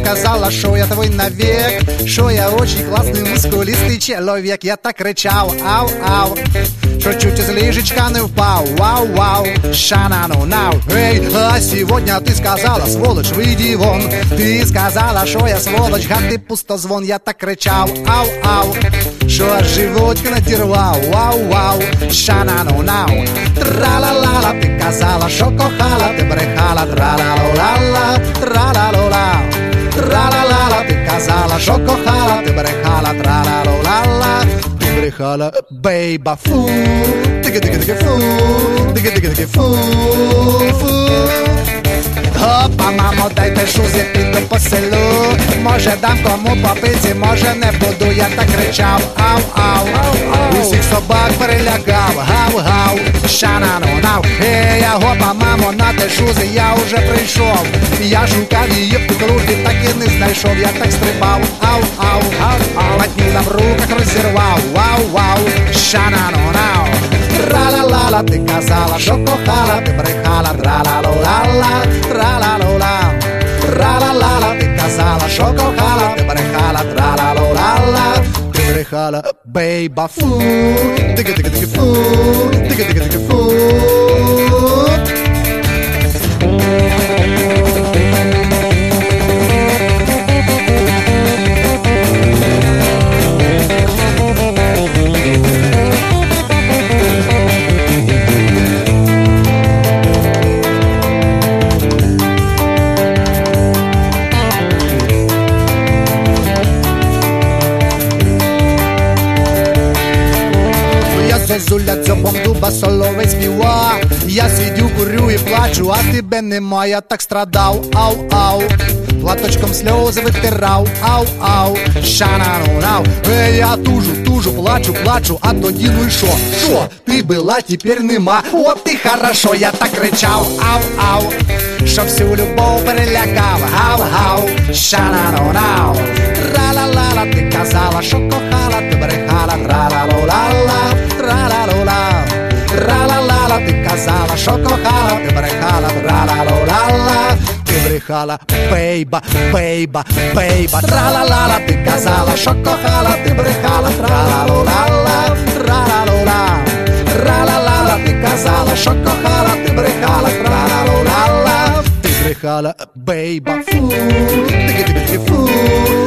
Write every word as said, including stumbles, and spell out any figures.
казала, що я твій навік, що я очень класний мускулістий чоловік. Я так кричав, ау, ау, що чуть із ліжечка не впав. Вау, вау, шанану, нау. Эй, а сегодня ты сказала, сволочь, выйди вон. Ты сказала, що я сволочь, гад ти пустозвон. Я так кричав, ау, ау, що аж животик надірвав. Вау, вау, шанану, нау. Тра-ла-ла-ла, ти казала, що кохала, ти брехала. Тра-ла-ла-ла, тра-ла-ла-ла. Тра-ла-ла-ла, ти казала, що кохала, ти брехала. Тра-ла-ла-ла, ти брехала, бейба, фу. Тики-тики-тики, фу. Тики-тики-тики, фу, фу. Опа, мамо, дайте шуз, я піду по селу. Може дам кому попиці, може не буду. Я так кричав, ау, ау, ау. Усіх собак перелякав, гав, гав, шанану, нау. Ей, опа, мамо, на те шузи, я уже прийшов. Я шукав її в кругі, так і не знайшов. Я так стрибав, ау, ау, ау, ау. Матніла в руках розірвав, вау, вау, шанану, нау. Тра-ла-ла-ла, ти казала, що кохала, ти брехала. Тра-ла-ла-ла, тра-ла-ла-ла. Тра-ла-ла-ла, ти казала, що кохала, ти брехала. Тра-ла-ла-ла, ти брехала, бейба, фу. Тики-тики-тики, фу. Тики-тики-тики, фу. Зозуля дзьобом дуба соловей співа. Я сидю, курю і плачу, а тебе нема. Я так страдав, ау, ау. Платочком сльози витирав, ау, ау, шанану, нау. Ей, я тужу, тужу, плачу, плачу, а тоді ну і шо? Шо? Ти була, тепер нема. От ти хорошо, я так кричав, ау, ау. Що всю любов перелякав, гав, гав, шанану, нау. Тра-ла-ла-ла, ти казала, що кохала, ти брехала. Тра-ла-ла-ла, тра-ла-ла-ла. Тра-ла-ла-ла, ти казала, що кохала, ти брехала. Тра-ла-ла-ла, ти брехала, бейба, бейба, бейба. Тра-ла-ла-ла, ти казала, що кохала, ти брехала. Тра-ла-ла-ла, тра-ла-ла-ла. Тра-ла-ла-ла, ти казала, що кохала, ти брехала. Тра-ла-ла-ла, ти брехала, бейба, фу. Тики-тики-тики, фу.